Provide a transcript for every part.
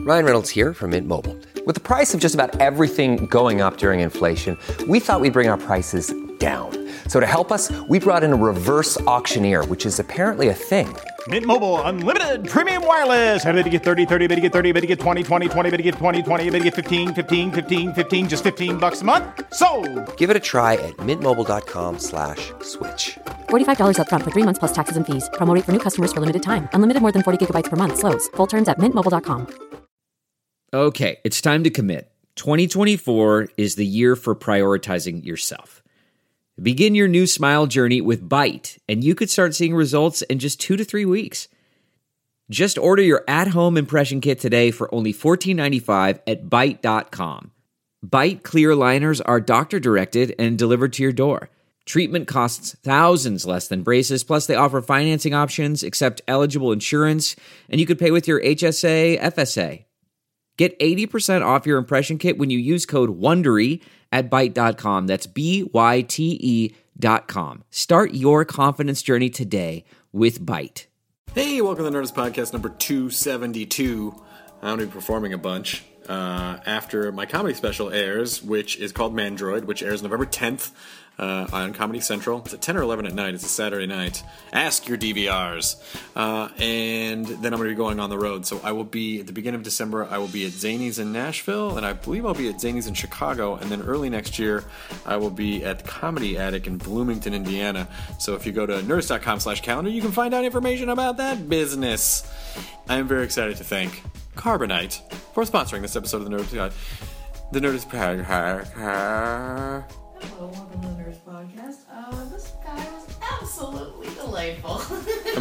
Ryan Reynolds here from Mint Mobile. With the price of just about everything going up during inflation, we thought we'd bring our prices down. So to help us, we brought in a reverse auctioneer, which is apparently a thing. Mint Mobile Unlimited Premium Wireless. How to get 30, 30, bit to get 30, bit to get 20, 20, 20, bit to get 20, 20, bit to get 15, 15, 15, 15, just $15 a month? Sold! Give it a try at mintmobile.com/switch. $45 up front for 3 months plus taxes and fees. Promo rate for new customers for limited time. Unlimited more than 40 gigabytes per month. Slows full terms at mintmobile.com. Okay, it's time to commit. 2024 is the year for prioritizing yourself. Begin your new smile journey with Byte, and you could start seeing results in just 2 to 3 weeks. Just order your at-home impression kit today for only $14.95 at Byte.com. Byte clear liners are doctor-directed and delivered to your door. Treatment costs thousands less than braces, plus they offer financing options, accept eligible insurance, and you could pay with your HSA, FSA. Get 80% off your impression kit when you use code WONDERY at Byte.com. That's BYTE.com. Start your confidence journey today with Byte. Hey, welcome to the Nerdist Podcast number 272. I'm going to be performing a bunch after my comedy special airs, which is called Mandroid, which airs November 10th on Comedy Central. It's at 10 or 11 at night. It's a Saturday night. Ask your DVRs. And then I'm going to be going on the road. So I will be, at the beginning of December, I will be at Zanies in Nashville, and I believe I'll be at Zanies in Chicago, and then early next year, I will be at Comedy Attic in Bloomington, Indiana. So if you go to nerdist.com/calendar, you can find out information about that business. I am very excited to thank Carbonite for sponsoring this episode of the Nerdist Podcast. Hello, welcome to the Nerdist Podcast. This guy was absolutely delightful. I'm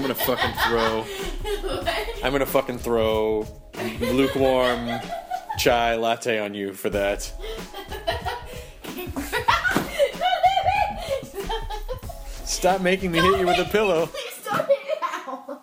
gonna fucking throw lukewarm chai latte on you for that. Stop making me hit you with a pillow. Please don't hit it out.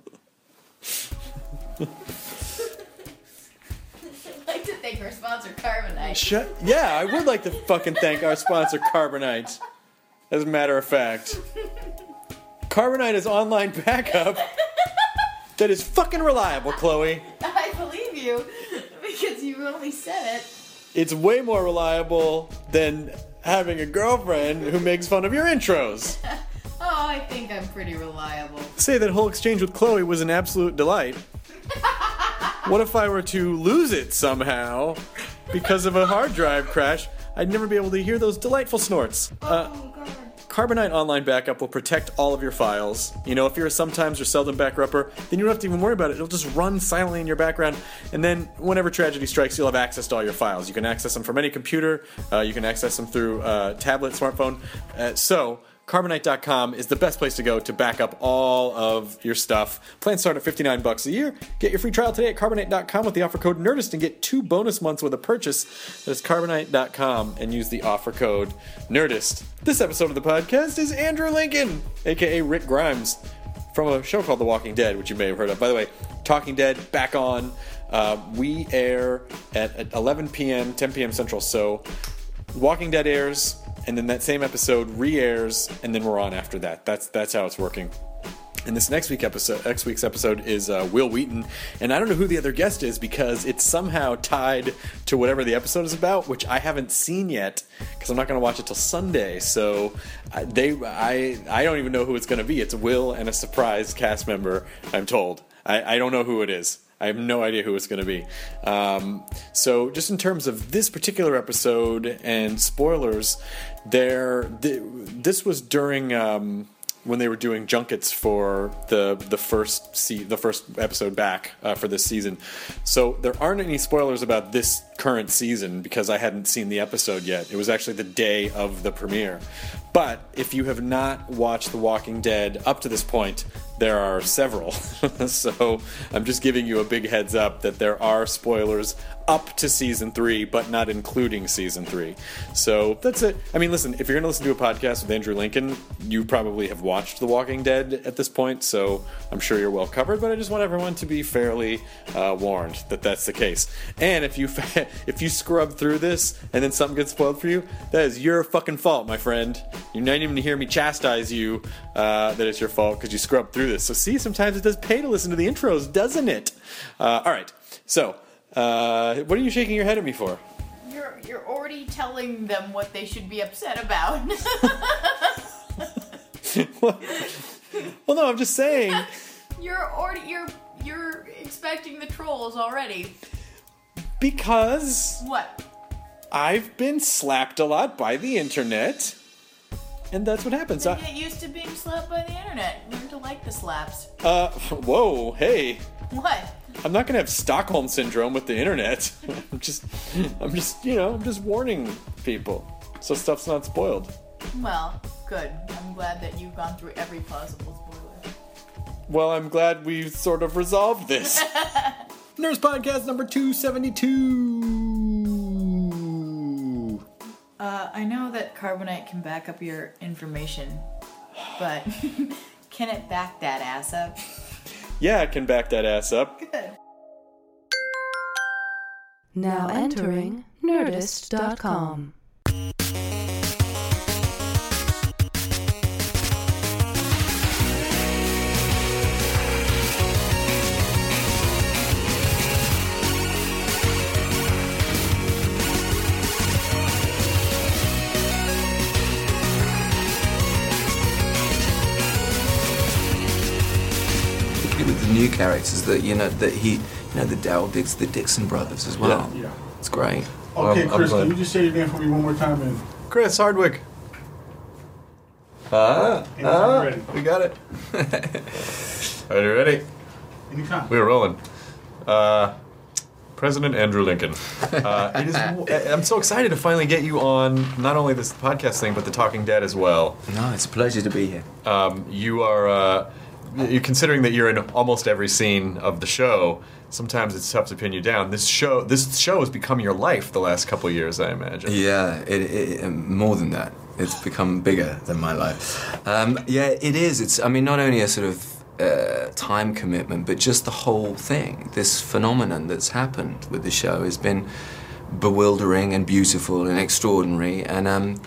I'd like to thank our sponsor, Carbonite. Yeah, I would like to fucking thank our sponsor, Carbonite. As a matter of fact. Carbonite is online backup that is fucking reliable, Chloe. I believe you, because you only said it. It's way more reliable than having a girlfriend who makes fun of your intros. Oh, I think I'm pretty reliable. Say that whole exchange with Chloe was an absolute delight. What if I were to lose it somehow because of a hard drive crash? I'd never be able to hear those delightful snorts. Oh, God. Carbonite Online Backup will protect all of your files. You know, if you're a sometimes or seldom backrupper, then you don't have to even worry about it. It'll just run silently in your background, and then whenever tragedy strikes, you'll have access to all your files. You can access them from any computer. You can access them through tablet, smartphone. So Carbonite.com is the best place to go to back up all of your stuff. Plans start at $59 a year. Get your free trial today at Carbonite.com with the offer code NERDIST and get 2 bonus months with a purchase. That's Carbonite.com and use the offer code NERDIST. This episode of the podcast is Andrew Lincoln, a.k.a. Rick Grimes, from a show called The Walking Dead, which you may have heard of. By the way, Talking Dead, back on. We air at 11 p.m., 10 p.m. Central, so Walking Dead airs, and then that same episode re-airs, and then we're on after that. That's how it's working. And this next week's episode is Will Wheaton, and I don't know who the other guest is because it's somehow tied to whatever the episode is about, which I haven't seen yet because I'm not going to watch it till Sunday. So I don't even know who it's going to be. It's Will and a surprise cast member, I'm told. I don't know who it is. I have no idea who it's going to be. So just in terms of this particular episode and spoilers, this was during when they were doing junkets for the first episode back for this season. So there aren't any spoilers about this current season because I hadn't seen the episode yet. It was actually the day of the premiere. But if you have not watched The Walking Dead up to this point, there are several. So I'm just giving you a big heads up that there are spoilers up to Season 3, but not including Season 3. So that's it. I mean, listen, if you're going to listen to a podcast with Andrew Lincoln, you probably have watched The Walking Dead at this point, so I'm sure you're well covered, but I just want everyone to be fairly warned that that's the case. And if you scrub through this and then something gets spoiled for you, that is your fucking fault, my friend. You're not even to hear me chastise you that it's your fault because you scrubbed through this. So see, sometimes it does pay to listen to the intros, doesn't it? All right, so What are you shaking your head at me for? You're already telling them what they should be upset about. Well, no, I'm just saying. You're expecting the trolls already. Because What? I've been slapped a lot by the internet, and that's what happens. Then get used to being slapped by the internet. Learn to like the slaps. Whoa, hey. What? I'm not gonna have Stockholm syndrome with the internet. I'm just warning people so stuff's not spoiled. Well, good. I'm glad that you've gone through every possible spoiler. Well, I'm glad we sort of resolved this. Nurse Podcast number 272. I know that Carbonite can back up your information, but can it back that ass up? Yeah, I can back that ass up. Good. Now entering Nerdist.com. With the new characters that the Daryl Dix, the Dixon brothers as well. Yeah. It's great. Okay, Chris, can you just say your name for me one more time? And Chris Hardwick. ready. We got it. Are you ready? Anytime. We're rolling. President Andrew Lincoln. I'm so excited to finally get you on not only this podcast thing, but the Talking Dead as well. No, it's a pleasure to be here. You are, you're considering that you're in almost every scene of the show. Sometimes it's tough to pin you down. This show has become your life the last couple of years, I imagine. Yeah, it more than that. It's become bigger than my life. Yeah, it is. It's, I mean, not only a sort of time commitment, but just the whole thing. This phenomenon that's happened with the show has been bewildering and beautiful and extraordinary. And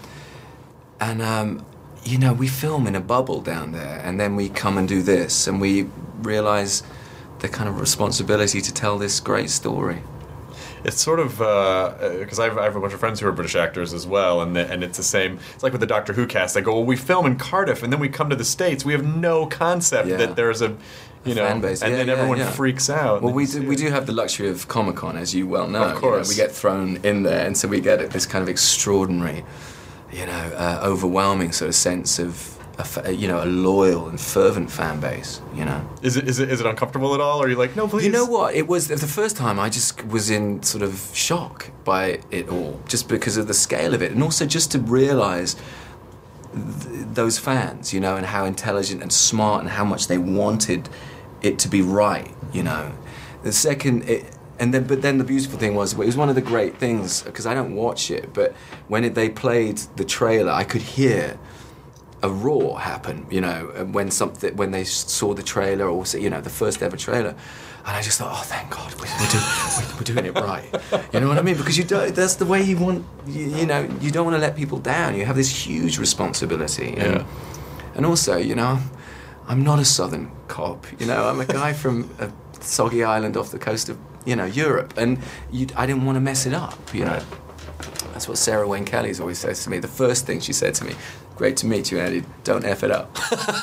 you know, we film in a bubble down there, and then we come and do this, and we realize the kind of responsibility to tell this great story. It's sort of because I have a bunch of friends who are British actors as well, and it's the same. It's like with the Doctor Who cast. They go, well, we film in Cardiff, and then we come to the States. We have no concept that there's a fan base. And then everyone freaks out. Well, we do have the luxury of Comic-Con, as you well know. Of course, we get thrown in there, and so we get this kind of extraordinary, overwhelming sort of sense of a loyal and fervent fan base, you know. Is it uncomfortable at all? Or are you like, no, please? You know what? It was the first time I just was in sort of shock by it all, just because of the scale of it, and also just to realise those fans, you know, and how intelligent and smart and how much they wanted it to be right, you know. The second, but then the beautiful thing was, it was one of the great things, because I don't watch it, but when they played the trailer, I could hear a roar happen, you know, when they saw the trailer, or the first ever trailer, and I just thought, oh, thank God, we're doing it right. You know what I mean? Because that's the way you want. You don't want to let people down. You have this huge responsibility, and also, you know, I'm not a Southern cop. You know, I'm a guy from a soggy island off the coast of Europe, and I didn't want to mess it up. You know, that's what Sarah Wayne Kelly's always says to me. The first thing she said to me. Great to meet you, Andy. Don't F it up.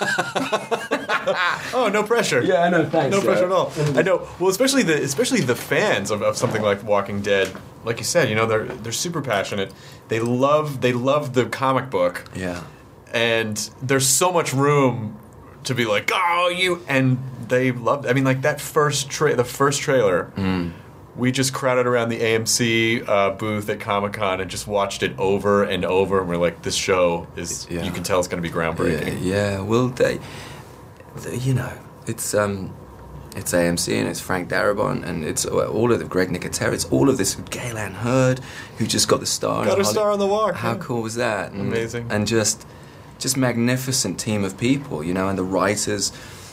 Oh, no pressure. Yeah, no thanks. No pressure at all. I know. Well, especially the fans of something like Walking Dead. Like you said, you know, they're super passionate. They love the comic book. Yeah. And there's so much room to be like, oh, you, and they loved. I mean, like that the first trailer. We just crowded around the AMC booth at Comic-Con and just watched it over and over, and we're like, this show is, you can tell it's going to be groundbreaking. Yeah. Well, it's AMC, and it's Frank Darabont, and it's all of the Greg Nicotero, it's all of this Galen Hurd, who just got the star. Got a star on the walk. How cool was that? And, amazing. And just magnificent team of people, you know, and the writers.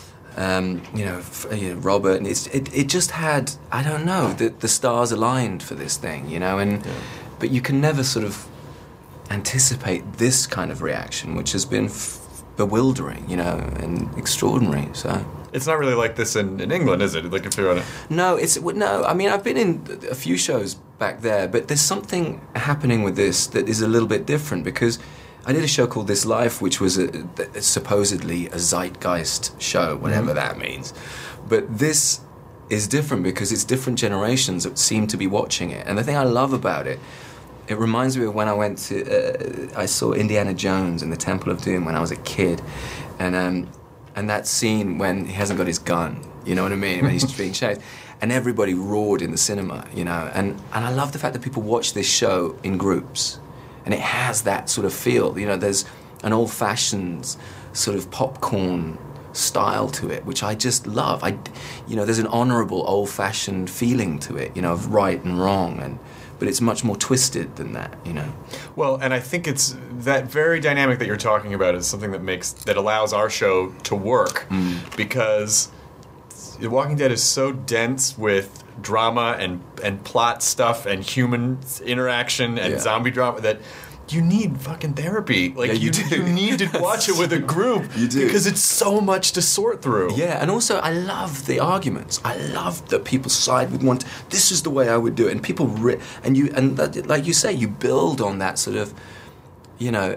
Robert, and it just had, I don't know, the stars aligned for this thing, you know, but you can never sort of anticipate this kind of reaction, which has been bewildering, you know, and extraordinary. So It's not really like this in England, is it? Like if you're on a... No, I mean, I've been in a few shows back there, but there's something happening with this that is a little bit different, because I did a show called This Life, which was supposedly a zeitgeist show, whatever that means. But this is different because it's different generations that seem to be watching it. And the thing I love about it, it reminds me of when I went to, I saw Indiana Jones in the Temple of Doom when I was a kid. And that scene when he hasn't got his gun, you know what I mean, when he's being chased. And everybody roared in the cinema, you know. And I love the fact that people watch this show in groups. And it has that sort of feel. You know, there's an old-fashioned sort of popcorn style to it, which I just love. You know, there's an honourable, old-fashioned feeling to it, you know, of right and wrong. But it's much more twisted than that, you know. Well, and I think it's that very dynamic that you're talking about is something that allows our show to work, because The Walking Dead is so dense with drama and plot stuff and human interaction and zombie drama that you need fucking therapy. Like, you need to watch it with a group. You do. Because it's so much to sort through. Yeah, and also I love the arguments. I love that people side with one. This is the way I would do it, and people like you say, you build on that sort of, you know,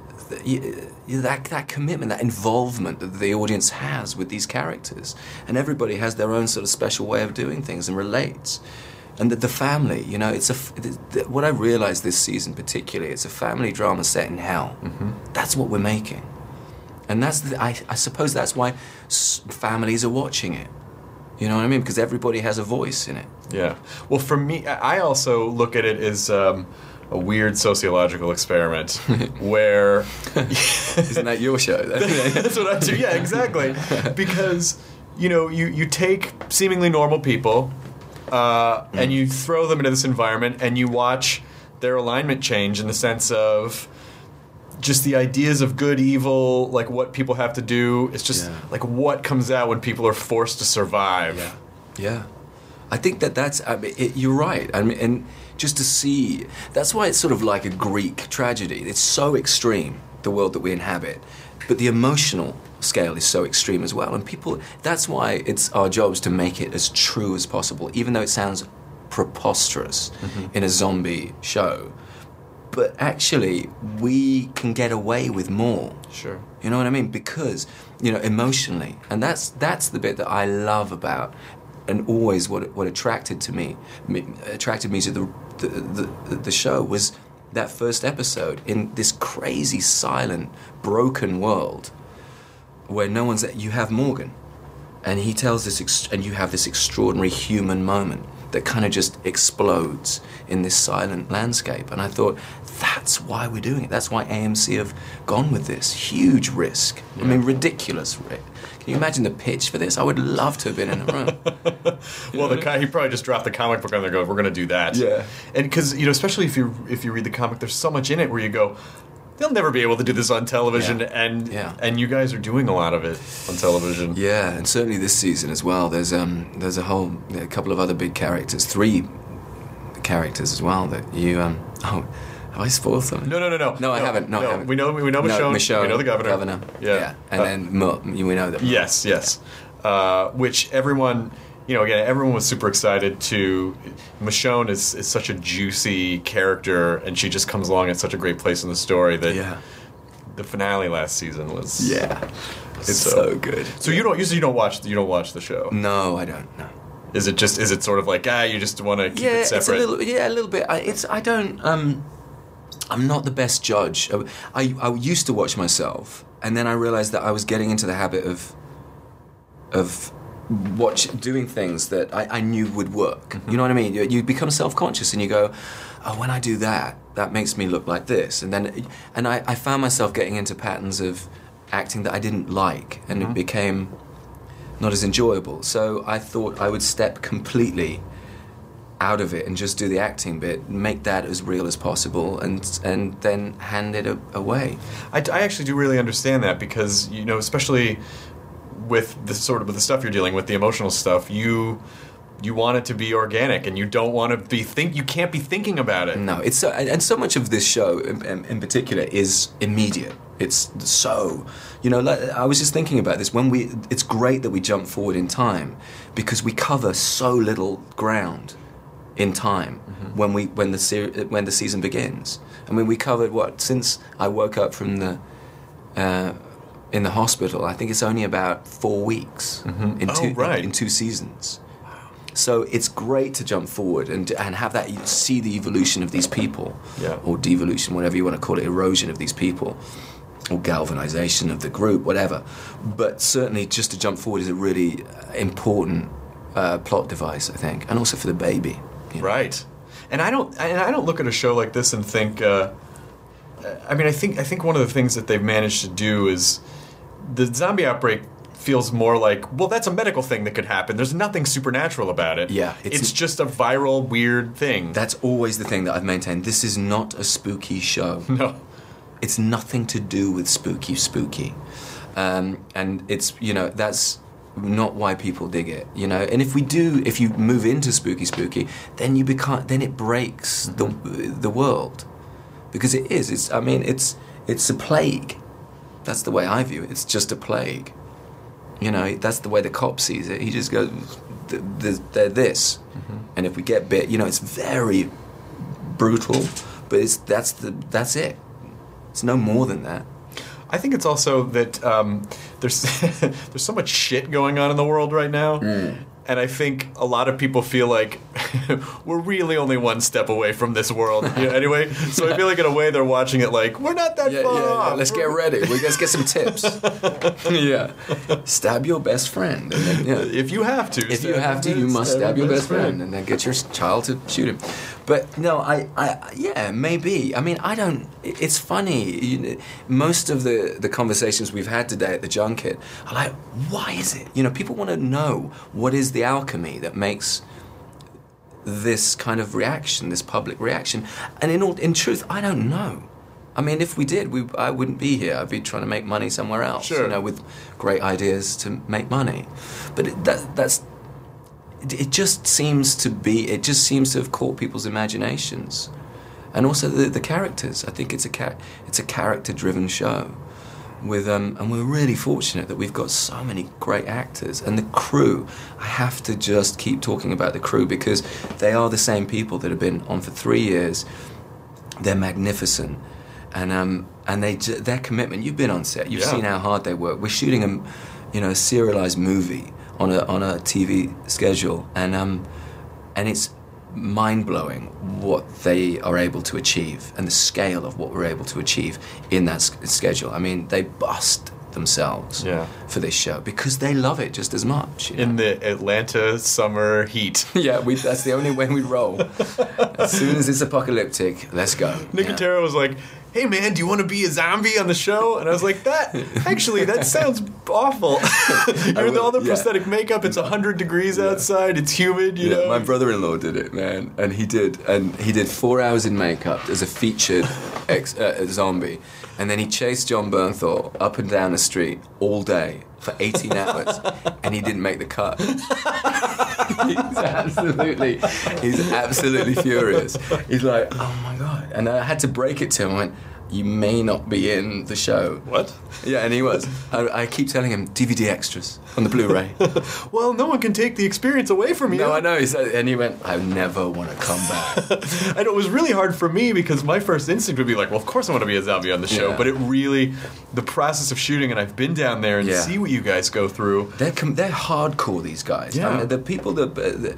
that commitment, that involvement that the audience has with these characters, and everybody has their own sort of special way of doing things and relates. And the family, you know, what I realized this season particularly, it's a family drama set in hell. That's what we're making. And I suppose that's why families are watching it. You know what I mean? Because everybody has a voice in it. Yeah. Well, for me, I also look at it as a weird sociological experiment where... Isn't that your show? That's what I do. Yeah, exactly. Because, you know, you take seemingly normal people... and you throw them into this environment and you watch their alignment change in the sense of just the ideas of good, evil, like what people have to do. It's just like what comes out when people are forced to survive. Yeah. I think that's, you're right. I mean, and just to see, that's why it's sort of like a Greek tragedy. It's so extreme, the world that we inhabit. But the emotional scale is so extreme as well. And that's why it's our jobs to make it as true as possible, even though it sounds preposterous in a zombie show. But actually, we can get away with more. Sure. You know what I mean? Because, you know, emotionally. And that's the bit that I love about, and always what attracted me to the show was that first episode in this crazy, silent, broken world where no one's there. You have Morgan, and he tells this, and you have this extraordinary human moment that kind of just explodes in this silent landscape. And I thought, that's why we're doing it. That's why AMC have gone with this. Huge risk. I mean, ridiculous risk. Can you imagine the pitch for this? I would love to have been in the room. Well, he probably just dropped the comic book on there and go, we're going to do that. Yeah. And because, you know, especially if you read the comic, there's so much in it where you go, they'll never be able to do this on television, and you guys are doing a lot of it on television. Yeah, and certainly this season as well. There's a couple of other big characters, 3 characters as well that you have I spoiled something? No, I haven't. No, I haven't. We know Michonne. We know the governor. Yeah. And then we know that. Yes. Which everyone. You know, again, everyone was super excited to... Michonne is such a juicy character, and she just comes along at such a great place in the story that the finale last season was... Yeah. It's so good. So you don't watch the show? No, I don't, no. Is it sort of like, you just want to keep it separate? A little bit. I'm not the best judge. I used to watch myself, and then I realized that I was getting into the habit of doing things that I knew would work. Mm-hmm. You know what I mean? You become self-conscious and you go, oh, when I do that makes me look like this. And I found myself getting into patterns of acting that I didn't like, and it became not as enjoyable. So I thought I would step completely out of it and just do the acting bit, make that as real as possible, and then hand it away. I actually do really understand that, because, you know, especially with the stuff you're dealing with, the emotional stuff, you want it to be organic, and you don't want to you can't be thinking about it. No, and so much of this show in particular is immediate. It's so, like, I was just thinking about this. It's great that we jump forward in time because we cover so little ground in time when the season begins. I mean, we covered since I woke up from in the hospital. I think it's only about 4 weeks in 2 seasons. So it's great to jump forward and have that, see the evolution of these people, or devolution, whatever you want to call it, erosion of these people, or galvanization of the group, whatever. But certainly, just to jump forward is a really important plot device, I think, and also for the baby. Right. And I don't look at a show like this and think. I think one of the things that they've managed to do is the zombie outbreak feels more like, well, that's a medical thing that could happen. There's nothing supernatural about it. Yeah. It's just a viral, weird thing. That's always the thing that I've maintained. This is not a spooky show. No. It's nothing to do with spooky. And it's, that's not why people dig it, And if you move into spooky, then it breaks the world. Because it is. It's a plague. That's the way I view it. It's just a plague. That's the way the cop sees it. He just goes, they're this. And if we get bit, it's very brutal, but that's it. It's no more than that. I think it's also that there's there's so much shit going on in the world right now. And I think a lot of people feel like we're really only one step away from this world. Anyway, so I feel like in a way they're watching it like, we're not that far off. Let's get ready. Let's get some tips. Stab your best friend. And then, if you have to. If you have to, you must stab your best friend. And then get your child to shoot him. But no, maybe. I mean, I don't. It's funny. Most of the conversations we've had today at the junket are like, why is it? People want to know what is the alchemy that makes this kind of reaction, this public reaction. And in truth, I don't know. I mean, if we did, I wouldn't be here. I'd be trying to make money somewhere else. Sure. With great ideas to make money. But it just seems to have caught people's imaginations, and also the characters. I think it's a character-driven show, and we're really fortunate that we've got so many great actors, and the crew. I have to just keep talking about the crew because they are the same people that have been on for 3 years. They're magnificent, and their commitment. You've been on set. You've seen how hard they work. We're shooting a serialized movie on a TV schedule, and it's mind-blowing what they are able to achieve and the scale of what we're able to achieve in that schedule. I mean, they bust themselves for this show because they love it just as much. In the Atlanta summer heat. That's the only way we roll. As soon as it's apocalyptic, let's go. Nicotero was like, hey man, do you want to be a zombie on the show? And I was like, that sounds awful. With all the prosthetic makeup, it's 100 degrees outside, it's humid, you know. My brother-in-law did it, man, and he did 4 hours in makeup as a featured zombie, and then he chased John Bernthal up and down the street all day for 18 hours, and he didn't make the cut. He's absolutely furious. He's like, oh my God. And I had to break it to him. I went, you may not be in the show. What? Yeah, and he was. I keep telling him, DVD extras on the Blu-ray. Well, no one can take the experience away from you. No, I know. And he went, I never want to come back. And it was really hard for me because my first instinct would be like, well, of course I want to be a zombie on the show. But it really, the process of shooting, and I've been down there and see what you guys go through. They're hardcore, these guys. Yeah. I mean, the people that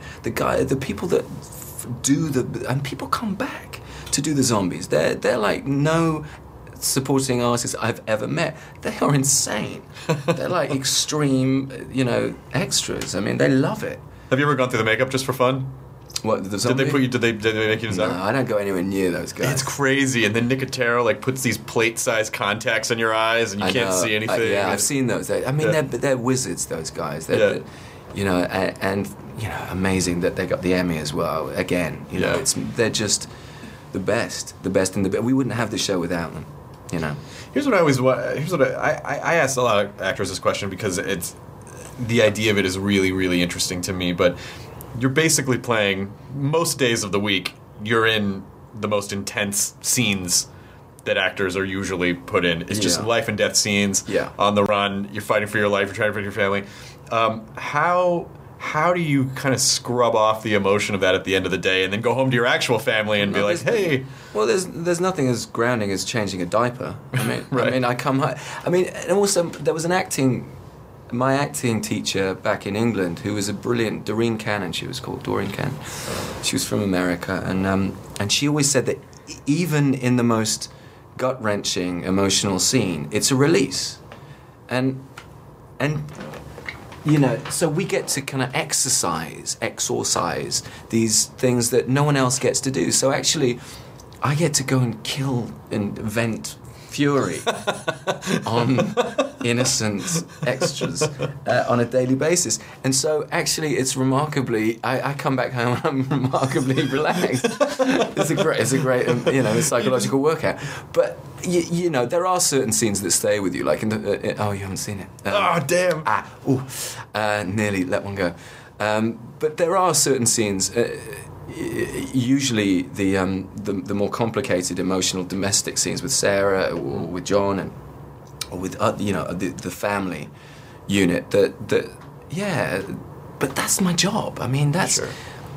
and people come back to do the zombies. They're like no supporting artists I've ever met. They are insane. They're like extreme, extras. I mean, they love it. Have you ever gone through the makeup just for fun? What, the zombie? Did they make you a zombie? No, I don't go anywhere near those guys. It's crazy. And then Nicotero puts these plate-sized contacts on your eyes, and you can't see anything. I've seen those. They're wizards. Those guys. They're amazing that they got the Emmy as well. Again, they're just the best in the best. We wouldn't have the show without them. Here's what I asked a lot of actors this question because it's the idea of it is really, really interesting to me. But you're basically playing most days of the week. You're in the most intense scenes that actors are usually put in. It's just life and death scenes on the run. You're fighting for your life. You're trying to protect your family. How do you kind of scrub off the emotion of that at the end of the day and then go home to your actual family and be like, hey? Well, there's nothing as grounding as changing a diaper. I mean, Right. I mean, I come home. I mean, and also there was my acting teacher back in England who was a brilliant, Doreen Cannon, she was called, Doreen Cannon. She was from America, and she always said that even in the most gut-wrenching emotional scene, it's a release. And you know, so we get to kind of exorcise these things that no one else gets to do. So actually, I get to go and kill and vent fury on innocent extras on a daily basis. And so actually it's remarkably, I come back home and I'm remarkably relaxed. It's a great you know, psychological workout. But you know, there are certain scenes that stay with you, like in the oh, you haven't seen it. Oh, damn. Nearly let one go. But there are certain scenes, usually the more complicated emotional domestic scenes with Sarah or with John or with you know, the family unit that yeah, but that's my job. I mean, that's Sure.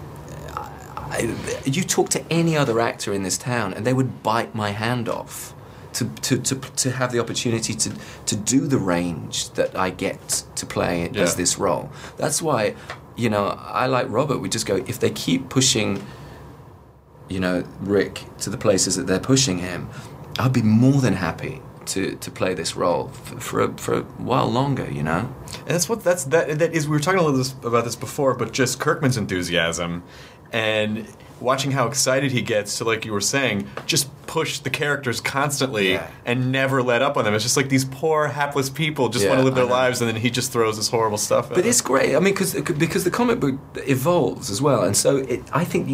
You talk to any other actor in this town and they would bite my hand off to have the opportunity to do the range that I get to play as this role. That's why, you know, I like Robert. We just go, if they keep pushing, you know, Rick to the places that they're pushing him, I'd be more than happy to play this role for a while longer, you know. And that is we were talking a little about this before, but just Kirkman's enthusiasm and watching how excited he gets to, like you were saying, just push the characters constantly and never let up on them. It's just like these poor hapless people just want to live their lives, and then he just throws this horrible stuff at them. But it's great. I mean, because the comic book evolves as well, and so I think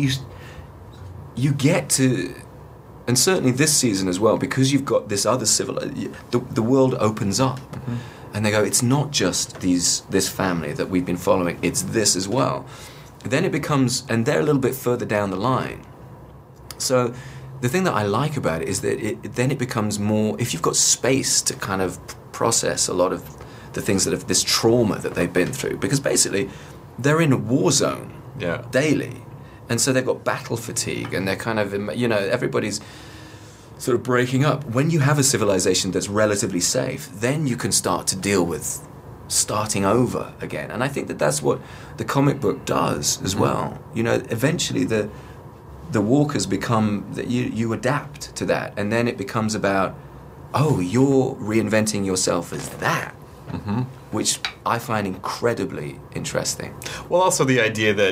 you get to. And certainly this season as well, because you've got this other the world opens up, and they go, it's not just this family that we've been following, it's this as well. Then it becomes, and they're a little bit further down the line. So the thing that I like about it is that then it becomes more, if you've got space to kind of process a lot of the things that have, this trauma that they've been through, because basically they're in a war zone daily. And so they've got battle fatigue, and they're kind of, you know, everybody's sort of breaking up. When you have a civilization that's relatively safe, then you can start to deal with starting over again. And I think that's what the comic book does as well. You know, eventually the walkers become, that you adapt to that, and then it becomes about, oh, you're reinventing yourself as that. Which I find incredibly interesting. Well, also the idea that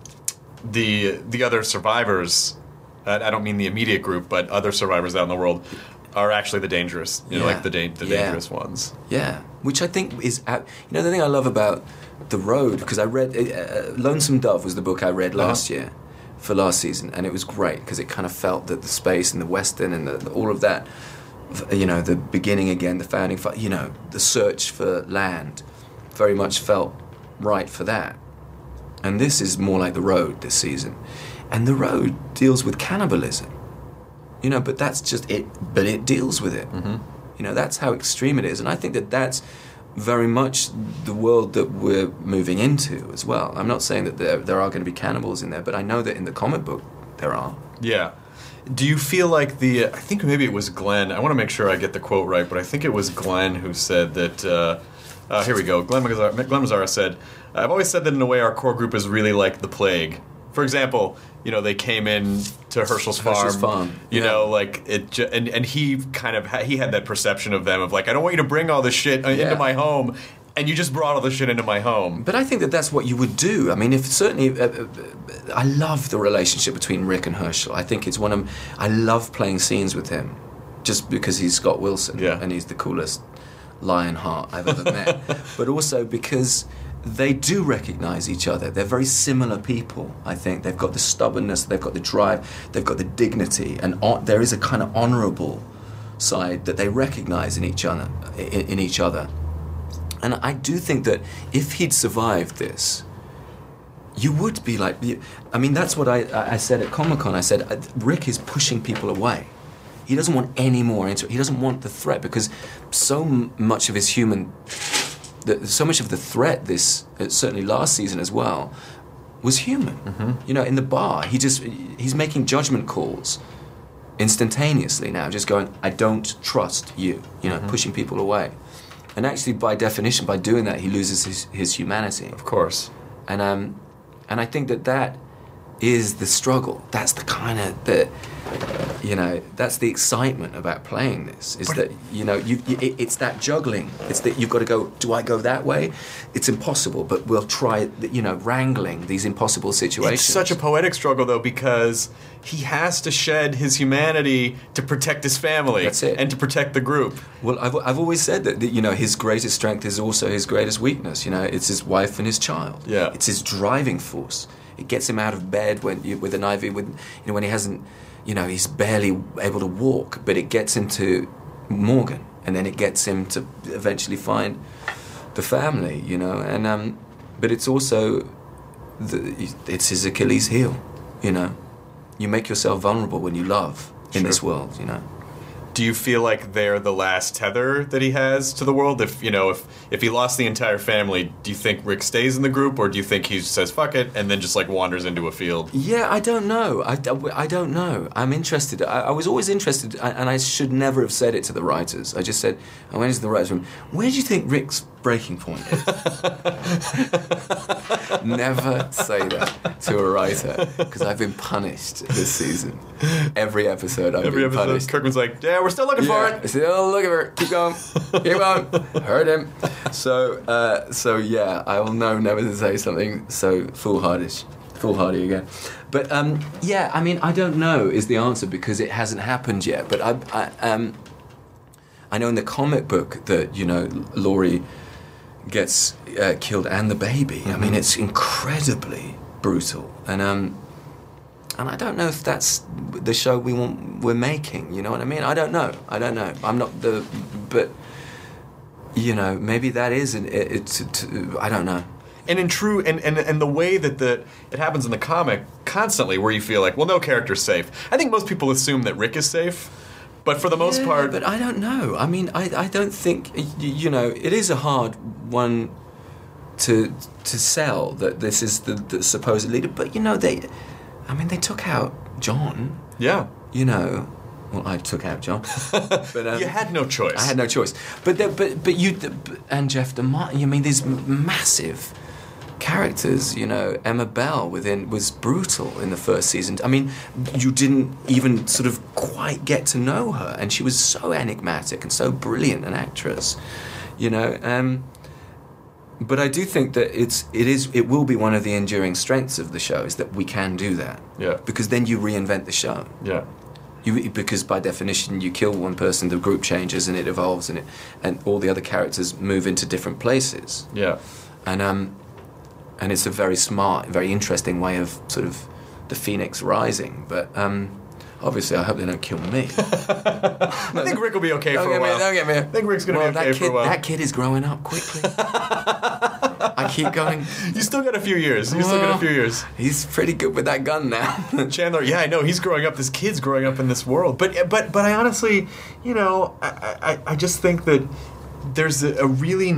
the other survivors, I don't mean the immediate group, but other survivors out in the world, are actually the dangerous, you know, like the dangerous ones. Yeah, which I think is, you know, the thing I love about The Road, because I read, Lonesome Dove was the book I read last year, for last season, and it was great, because it kind of felt that the space and the Western and all of that, you know, the beginning again, the founding, you know, the search for land, very much felt right for that. And this is more like The Road this season. And The Road deals with cannibalism. You know, but that's just it. But it deals with it. You know, that's how extreme it is. And I think that that's very much the world that we're moving into as well. I'm not saying that there are going to be cannibals in there, but I know that in the comic book there are. Yeah. Do you feel like I think maybe it was Glenn, I want to make sure I get the quote right, but I think it was Glenn who said that, here we go, Glenn Mazzara said, I've always said that in a way our core group is really like the plague. For example, you know, they came in to Herschel's farm. You know, like and he kind of he had that perception of them of like, I don't want you to bring all this shit into my home, and you just brought all this shit into my home. But I think that that's what you would do. I mean, if certainly, I love the relationship between Rick and Herschel. I think it's I love playing scenes with him, just because he's Scott Wilson and he's the coolest Lionheart I've ever met. But also because they do recognize each other. They're very similar people, I think. They've got the stubbornness, they've got the drive, they've got the dignity, and there is a kind of honorable side that they recognize in each other. And I do think that if he'd survived this, you would be like, I mean, that's what I said at Comic-Con. I said, Rick is pushing people away. He doesn't want any more he doesn't want the threat, because so much of his so much of the threat certainly last season as well, was human. You know, in the bar, he's making judgment calls instantaneously now, just going, I don't trust you, you know, pushing people away. And actually, by definition, by doing that, he loses his humanity. Of course. And I think that is the struggle. That's the kind of you know, that's the excitement about playing this. Is that, you know, it's that juggling. It's that you've got to go. Do I go that way? It's impossible, but we'll try. You know, wrangling these impossible situations. It's such a poetic struggle, though, because he has to shed his humanity to protect his family. That's it. And to protect the group. Well, I've always said that, you know, his greatest strength is also his greatest weakness. You know, it's his wife and his child. Yeah. It's his driving force. It gets him out of bed with an IV, when he hasn't, you know, he's barely able to walk, but it gets him to Morgan, and then it gets him to eventually find the family, you know, and but it's also it's his Achilles heel, you know. You make yourself vulnerable when you love in this world, you know. Do you feel like they're the last tether that he has to the world? If, you know, if he lost the entire family, do you think Rick stays in the group, or do you think he says fuck it and then just like wanders into a field? Yeah, I don't know. I don't know. I'm interested. I was always interested, and I should never have said it to the writers. I just said, I went into the writers' room, where do you think Rick's breaking point is? Never say that to a writer, because I've been punished this season. Every episode I've been punished. Kirkman's like, yeah, we're still looking for it. Still looking for it. Keep going. Keep on. Heard him. So yeah, I will know never to say something so foolhardy again. But yeah, I mean, I don't know is the answer, because it hasn't happened yet. But I know in the comic book that, you know, Laurie gets killed and the baby. I mean, it's incredibly brutal, and I don't know if that's the show we're making. You know what I mean? I don't know. I'm not but you know, maybe that is I don't know. And in true, and the way that it happens in the comic constantly, where you feel like, well, no character's safe. I think most people assume that Rick is safe. But for the most part... But I don't know. I mean, I don't think... You know, it is a hard one to sell that this is the supposed leader. But, you know, they took out John. Yeah. You know... Well, I took out John. But, you had no choice. I had no choice. But you... And Jeff DeMartin, I mean, these massive characters, you know, Emma Bell was brutal in the first season. I mean, you didn't even sort of quite get to know her, and she was so enigmatic and so brilliant an actress, you know. But I do think that it will be one of the enduring strengths of the show, is that we can do that. Yeah. Because then you reinvent the show. Yeah. Because by definition, you kill one person, the group changes and it evolves, and all the other characters move into different places. Yeah. And it's a very smart, very interesting way of sort of the phoenix rising. But obviously, I hope they don't kill me. I think Rick will be okay for a while. Don't get me. I think Rick's going to be okay for a while. That kid is growing up quickly. I keep going. You still got a few years. He's pretty good with that gun now. Chandler, yeah, I know. He's growing up. This kid's growing up in this world. But I honestly, you know, I just think that there's a really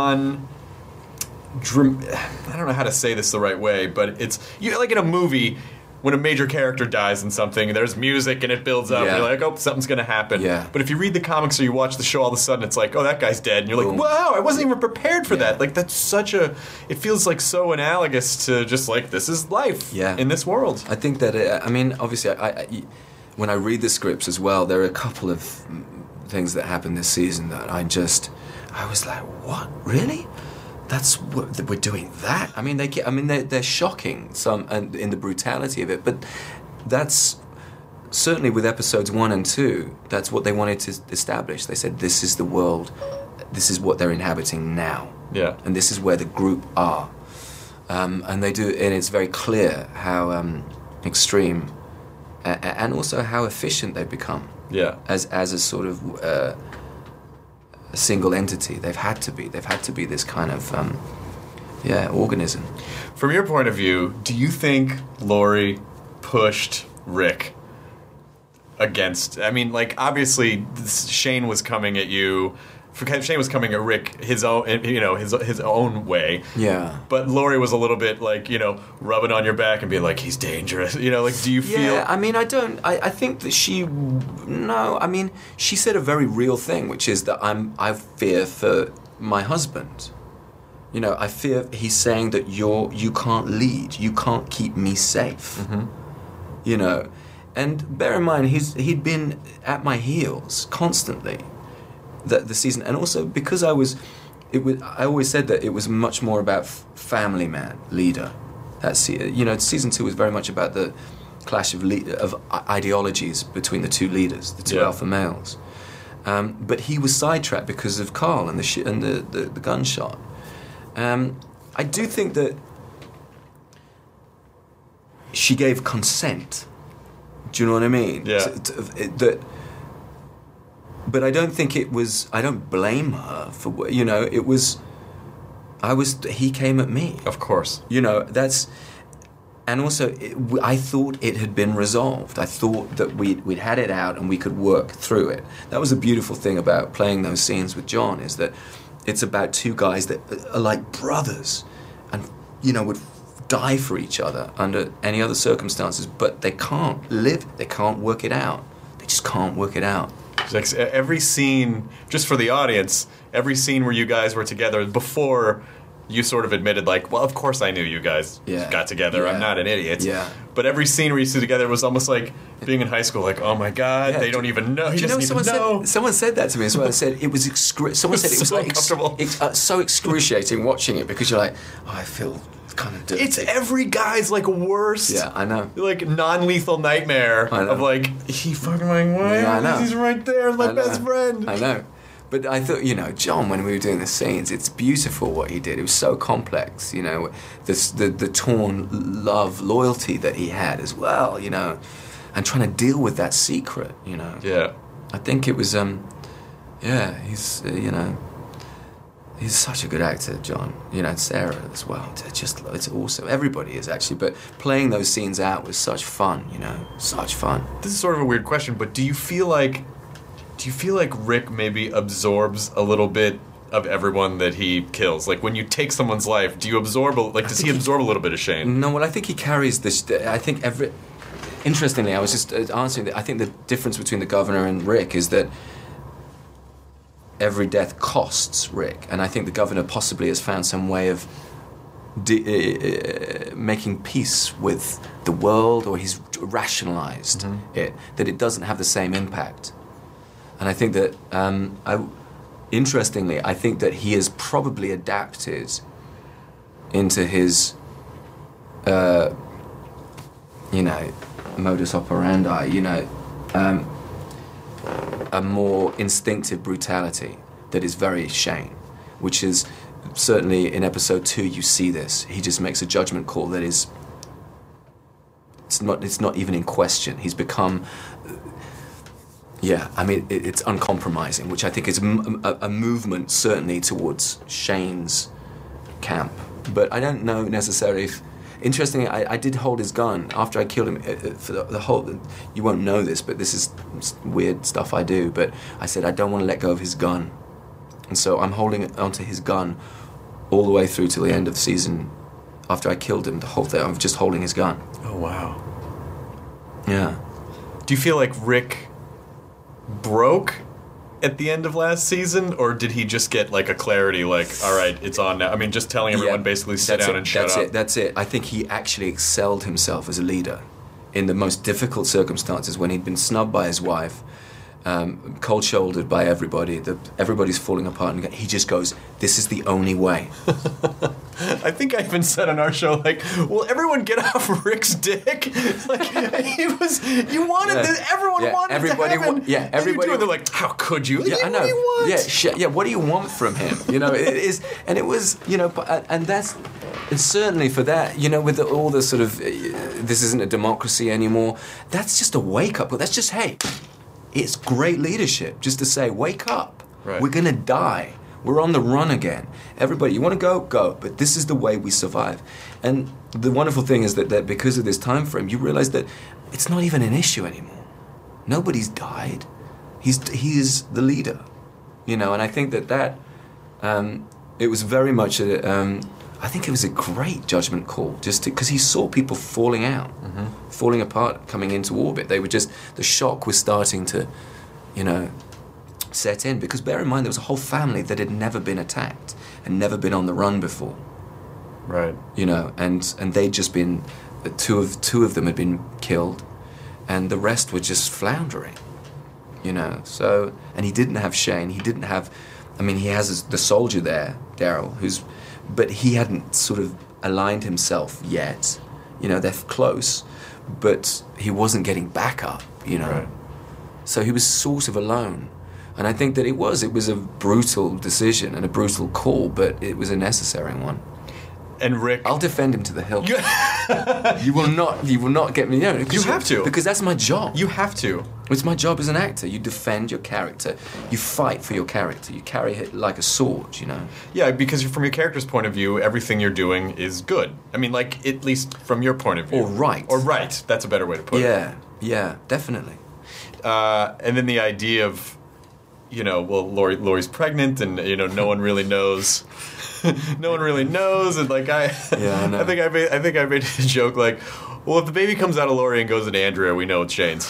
I don't know how to say this the right way, but it's like in a movie when a major character dies in something, there's music and it builds up. Yeah. And you're like, oh, something's going to happen. Yeah. But if you read the comics or you watch the show, all of a sudden it's like, oh, that guy's dead. And you're like, wow, I wasn't even prepared for that. Like, that's it feels like so analogous to just like, this is life in this world. I think that, I mean, obviously, when I read the scripts as well, there are a couple of things that happened this season that I was like, what? Really? We're doing that. I mean, they're shocking in the brutality of it, but that's certainly with episodes 1 and 2. That's what they wanted to establish. They said this is the world, this is what they're inhabiting now, and this is where the group are, and they do, and it's very clear how extreme and also how efficient they've become. Yeah, as a sort of. A single entity. They've had to be this kind of organism. From your point of view, do you think Laurie pushed Rick against? I mean, like, obviously, Shane was coming at you. Shane was coming at Rick his own, his own way. Yeah. But Laurie was a little bit like, rubbing on your back and being like, he's dangerous. Like, do you feel? Yeah, I mean, I think that she said a very real thing, which is that I fear for my husband. I fear he's saying that you can't lead, you can't keep me safe. Mm-hmm. And bear in mind, he'd been at my heels constantly. The season, and also because I always said that it was much more about family man, leader. Season 2 was very much about the clash of ideologies between the two leaders, the two alpha males. But he was sidetracked because of Carl and the gunshot. I do think that she gave consent. Do you know what I mean? Yeah. But I don't think it was. I don't blame her for. It was. He came at me. Of course. That's. And also, I thought it had been resolved. I thought that we'd had it out and we could work through it. That was a beautiful thing about playing those scenes with John, is that it's about two guys that are like brothers, and would die for each other under any other circumstances, but they can't live. They can't work it out. They just can't work it out. Like every scene, just for the audience, every scene where you guys were together before you sort of admitted, like, well, of course I knew you guys got together. I'm not an idiot. Yeah. But every scene where you sit together was almost like being in high school, like, oh my God, they don't even know. He doesn't even know. Someone said that to me as well. I said it was someone said it was so like uncomfortable. So excruciating watching it, because you're like, oh, I feel kind of dirty. It's every guy's like worst. Yeah, I know. Like non-lethal nightmare of like, he fucking my wife. Yeah, I know. He's right there, my best friend. I know. But I thought, John, when we were doing the scenes, it's beautiful what he did. It was so complex, the torn love, loyalty that he had as well, and trying to deal with that secret, Yeah. I think it was, he's, he's such a good actor, John. And Sarah as well. It's awesome. Everybody is, actually. But playing those scenes out was such fun, such fun. This is sort of a weird question, but do you feel like Rick maybe absorbs a little bit of everyone that he kills? Like, when you take someone's life, do you absorb, does he absorb a little bit of Shane? No, well, I think he carries this, interestingly, I was just answering that, I think the difference between the governor and Rick is that every death costs Rick, and I think the governor possibly has found some way of making peace with the world, or he's rationalized it, that it doesn't have the same impact. And I think that, interestingly, I think that he has probably adapted into his, modus operandi, a more instinctive brutality that is very Shane, which is certainly in episode 2 you see this. He just makes a judgment call that is, it's not even in question. He's become. It's uncompromising, which I think is a movement certainly towards Shane's camp. But I don't know necessarily if... Interestingly, I did hold his gun after I killed him for the whole... You won't know this, but this is weird stuff I do. But I said I don't want to let go of his gun. And so I'm holding onto his gun all the way through till the end of the season. After I killed him, the whole thing, I'm just holding his gun. Oh, wow. Yeah. Do you feel like Rick broke at the end of last season, or did he just get like a clarity, like, all right, it's on now? I mean, just telling everyone basically sit down and shut up. That's it. I think he actually excelled himself as a leader in the most difficult circumstances, when he'd been snubbed by his wife, cold-shouldered by everybody, everybody's falling apart, and he just goes, this is the only way. I think I even said on our show, like, will everyone get off Rick's dick? Like, you wanted this, everyone wanted everybody to happen. Everybody. They're like, how could you? Yeah, I know. What do you want? What do you want from him? It is, and it was, and that's, and certainly for that, with all the sort of, this isn't a democracy anymore, that's just a wake-up. That's just, hey, it's great leadership just to say, wake up. Right. We're going to die. We're on the run again. Everybody, you want to go? Go. But this is the way we survive. And the wonderful thing is that because of this time frame, you realize that it's not even an issue anymore. Nobody's died. He is the leader, you know. And I think that it was very much I think it was a great judgment call, just because he saw people falling out, falling apart, coming into orbit. They were just, the shock was starting to, you know, set in. Because bear in mind, there was a whole family that had never been attacked and never been on the run before. Right. You know, and they'd just been, two of them had been killed, and the rest were just floundering. You know, so, and he didn't have Shane. He didn't have, I mean, he has the soldier there, Daryl, but he hadn't sort of aligned himself yet. You know, they're close, but he wasn't getting back up, you know. Right. So he was sort of alone. And I think that it was a brutal decision and a brutal call, but it was a necessary one. And Rick, I'll defend him to the hilt. You will not get me. You know, you have to, because that's my job. You have to. It's my job as an actor. You defend your character. You fight for your character. You carry it like a sword. You know. Yeah, because from your character's point of view, everything you're doing is good. I mean, like, at least from your point of view. Or right. Or right. That's a better way to put it. Yeah, definitely. And then the idea of, you know, well, Laurie's pregnant, and you know, no one really knows. No one really knows, and like I know. I think I made a joke like, well, if the baby comes out of Laurie and goes into Andrea, we know it's Shane's.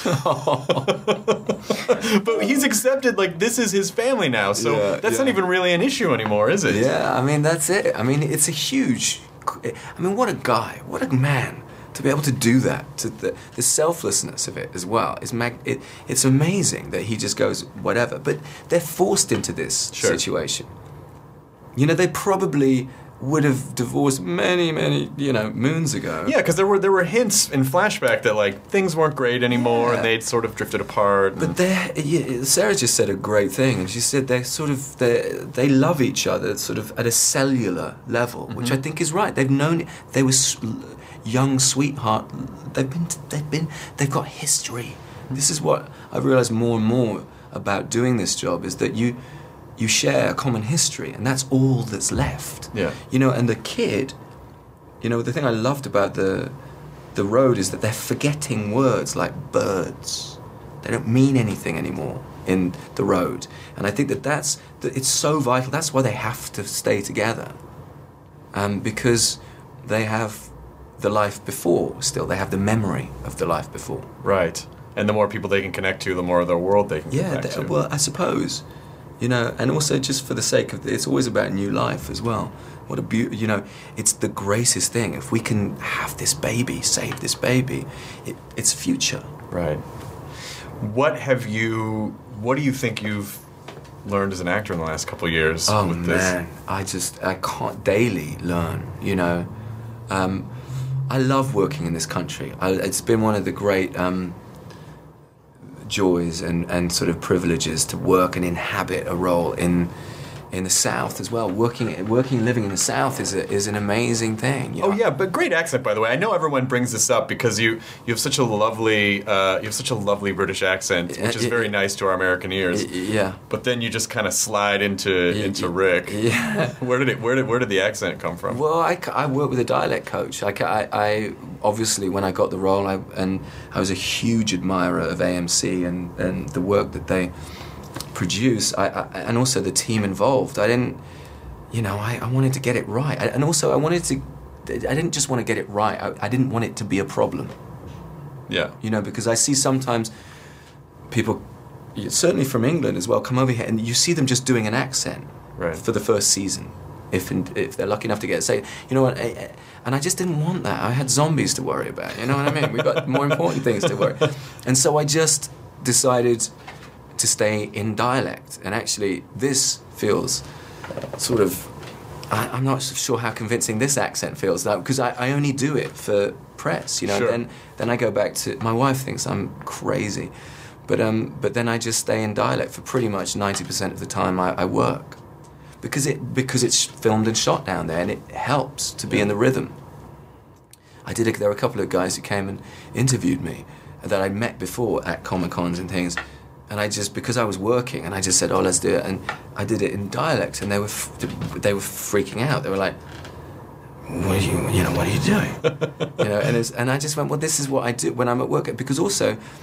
But he's accepted, like, this is his family now, so that's not even really an issue anymore, is it? Yeah, I mean, that's it. I mean, it's a huge. I mean, what a guy, what a man. To be able to do that, to the selflessness of it as well, it's amazing that he just goes, whatever. But they're forced into this situation. You know, they probably would have divorced many, you know, moons ago. Yeah, because there were hints in flashback that, like, things weren't great anymore, and they'd sort of drifted apart. But Sarah just said a great thing, and she said they love each other sort of at a cellular level, which I think is right. They've known, they were young sweetheart. They've got history. This is what I've realized more and more about doing this job, is that you share a common history, and that's all that's left. Yeah. You know, and the kid, you know, the thing I loved about the road is that they're forgetting words like birds. They don't mean anything anymore in the road. And I think that it's so vital. That's why they have to stay together. Because they have the life before still. They have the memory of the life before. Right. And the more people they can connect to, the more of their world they can connect to. Well, I suppose. You know, and also just for the sake of, it's always about new life as well. What a you know, it's the greatest thing. If we can have this baby, save this baby, it's future. Right. What do you think you've learned as an actor in the last couple of years? Oh with man, this? I can't daily learn, you know. I love working in this country. It's been one of the great joys and sort of privileges to work and inhabit a role in the South as well. Working and living in the South is an amazing thing. You know? Oh yeah, but great accent, by the way. I know everyone brings this up because you have such a lovely British accent, which is very nice to our American ears. Yeah. But then you just kind of slide into Rick. Yeah. Where did the accent come from? Well, I work with a dialect coach. I obviously, when I got the role, I was a huge admirer of AMC and the work that they produce, and also the team involved. I didn't, you know, I wanted to get it right, and also I didn't just want to get it right. I didn't want it to be a problem. Yeah. You know, because I see sometimes people, certainly from England as well, come over here and you see them just doing an accent for the first season, if they're lucky enough to get it. Say, you know what, and I just didn't want that. I had zombies to worry about. You know what I mean? We've got more important things to worry. And so I just decided to stay in dialect, and actually this feels sort of, I'm not sure how convincing this accent feels now, because I only do it for press, you know. Sure. And then I go back to, my wife thinks I'm crazy, but then I just stay in dialect for pretty much 90% of the time I work, because it's filmed and shot down there, and it helps to be in the rhythm. There were a couple of guys who came and interviewed me that I'd met before at Comic-Cons and things. And because I was working, and I just said, "Oh, let's do it," and I did it in dialect, and they were freaking out. They were like, "What are you doing?" You know, and I just went, "Well, this is what I do when I'm at work," because also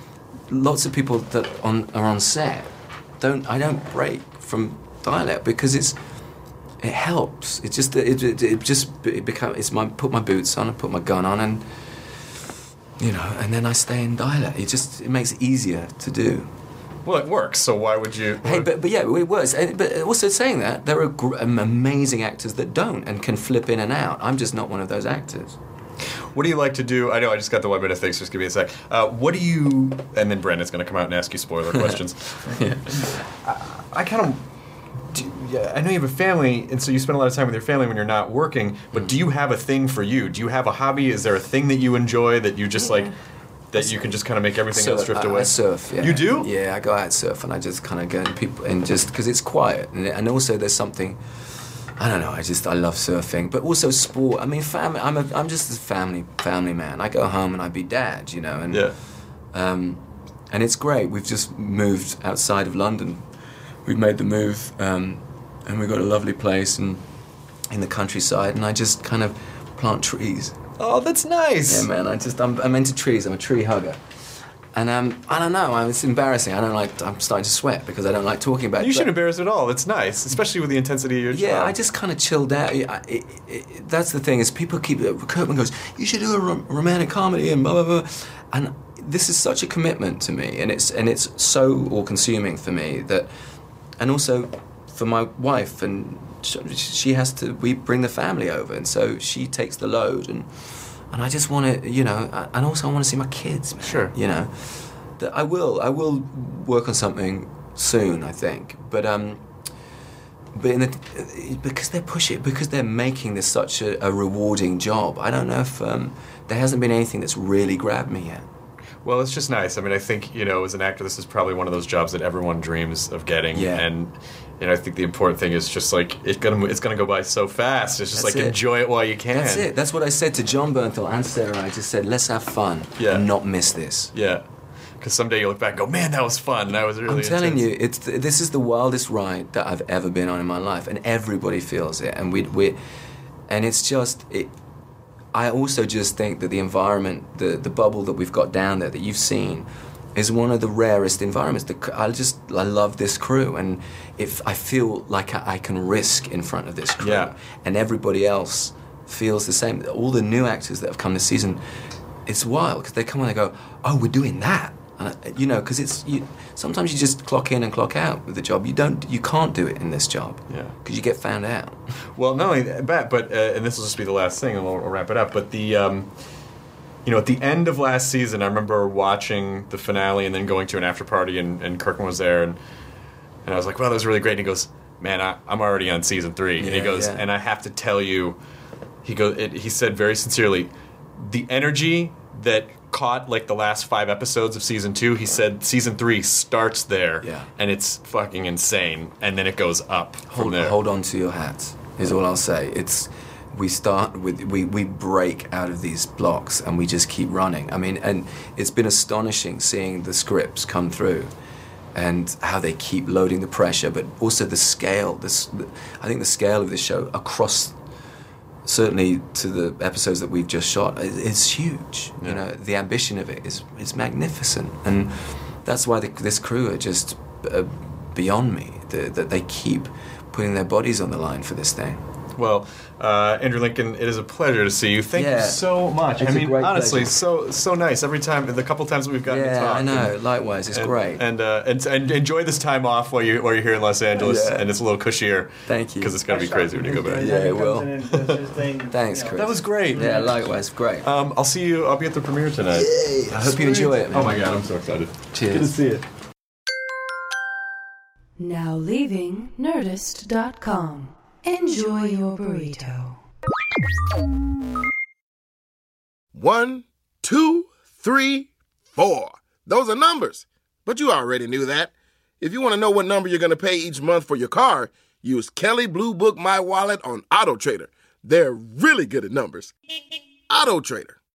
lots of people that are on set I don't break from dialect because it helps. It's just put my boots on, I put my gun on, and and then I stay in dialect. It makes it easier to do. Well, it works, so why would you... Hey, but yeah, it works. But also saying that, there are amazing actors that don't and can flip in and out. I'm just not one of those actors. What do you like to do? I know I just got the 1 minute thing, so just give me a sec. What do you... And then Brandon's going to come out and ask you spoiler questions. Yeah. I kind of... I know you have a family, and so you spend a lot of time with your family when you're not working, but do you have a thing for you? Do you have a hobby? Is there a thing that you enjoy that you just like... That you can just kind of make everything else drift away? I surf, yeah. You do? Yeah, I go out surf and I just kind of go and just because it's quiet and also there's something, I don't know. I love surfing, but also sport. I mean, family. I'm just a family man. I go home and I be dad, and yeah. And it's great. We've just moved outside of London. We've made the move, and we've got a lovely place in the countryside, and I just kind of plant trees. Oh, that's nice. Yeah, man. I'm into trees. I'm a tree hugger. And I don't know. It's embarrassing. I'm starting to sweat because I don't like talking about it. You shouldn't embarrass it at all. It's nice, especially with the intensity of your job. Yeah, I just kind of chilled out. That's the thing is people keep... Kirkman goes, you should do a romantic comedy and blah, blah, blah. And this is such a commitment to me. And it's so all-consuming for me that... And also for my wife, and she has to... We bring the family over, and so she takes the load, and I just want to, and also I want to see my kids, man. Sure. That I will work on something soon, I think. But because they're pushing, because they're making this such a rewarding job, I don't know if there hasn't been anything that's really grabbed me yet. Well, it's just nice. I mean, I think, as an actor, this is probably one of those jobs that everyone dreams of getting. Yeah. And I think the important thing is just like it's gonna go by so fast. It's just enjoy it while you can. That's it. That's what I said to John Bernthal and Sarah. I just said, let's have fun and not miss this. Yeah. Because someday you look back and go, man, that was fun. That was really I'm telling you, this is the wildest ride that I've ever been on in my life, and everybody feels it. And and it's just I also just think that the environment, the bubble that we've got down there that you've seen, is one of the rarest environments. I love this crew, and if I feel like I can risk in front of this crew, and everybody else feels the same. All the new actors that have come this season, it's wild because they come and they go, "Oh, we're doing that," and because sometimes you just clock in and clock out with the job. You can't do it in this job, because you get found out. Well, not only that, but and this will just be the last thing, and we'll wrap it up. But the at the end of last season, I remember watching the finale and then going to an after party, and Kirkman was there, and I was like, "Wow, that was really great." And he goes, "Man, I'm already on season 3," and he goes, "And I have to tell you," he said very sincerely, the energy that caught like the last 5 episodes of season 2, he said season 3 starts there, and it's fucking insane, and then it goes up from there. Hold on to your hats is all I'll say. We start with we break out of these blocks and we just keep running. I mean, and it's been astonishing seeing the scripts come through and how they keep loading the pressure, but also the scale. I think the scale of this show across, certainly to the episodes that we've just shot, is huge. The ambition of it is magnificent, and that's why this crew are just beyond me. That they keep putting their bodies on the line for this thing. Well, Andrew Lincoln, it is a pleasure to see you. Thank you so much. It's honestly, so nice. Every time, the couple times that we've gotten to talk. I know. Likewise, it's great. And enjoy this time off while you're here in Los Angeles, and it's a little cushier. Thank you. Because it's going to be crazy when you go back. Yeah, it will. Thanks, Chris. That was great. Yeah, likewise, great. I'll see you. I'll be at the premiere tonight. Yay! I hope you enjoy it, man. Oh my God, I'm so excited. Cheers. Good to see you. Now leaving Nerdist.com. Enjoy your burrito. 1, 2, 3, 4. Those are numbers. But you already knew that. If you want to know what number you're going to pay each month for your car, use Kelley Blue Book My Wallet on AutoTrader. They're really good at numbers. AutoTrader.